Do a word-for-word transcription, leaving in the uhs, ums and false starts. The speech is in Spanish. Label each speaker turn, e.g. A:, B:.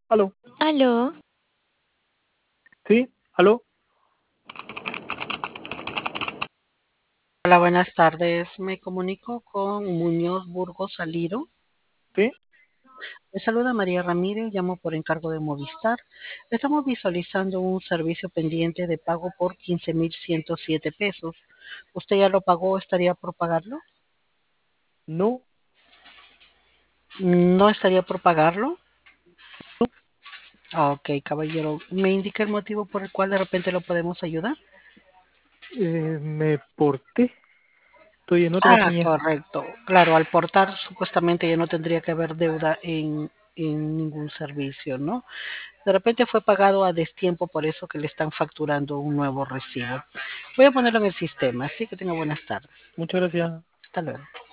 A: Aló,
B: Aló,
A: sí, aló,
C: Hola, buenas tardes. Me comunico con Muñoz Burgos Saliro.
A: sí,
C: Me saluda María Ramírez, llamo por encargo de Movistar. Estamos visualizando un servicio pendiente de pago por quince mil ciento siete pesos. ¿Usted ya lo pagó? ¿Estaría por pagarlo?
A: no,
C: ¿No estaría por pagarlo? Ah, ok, caballero. ¿Me indica el motivo por el cual de repente lo podemos ayudar?
A: eh, me porté, estoy en otra
C: Ah,
A: compañía.
C: correcto. Claro, al portar supuestamente ya no tendría que haber deuda en, en ningún servicio, ¿no? De repente fue pagado a destiempo, por eso que le están facturando un nuevo recibo. Voy a ponerlo en el sistema, así que tenga buenas tardes.
A: Muchas gracias.
C: Hasta luego.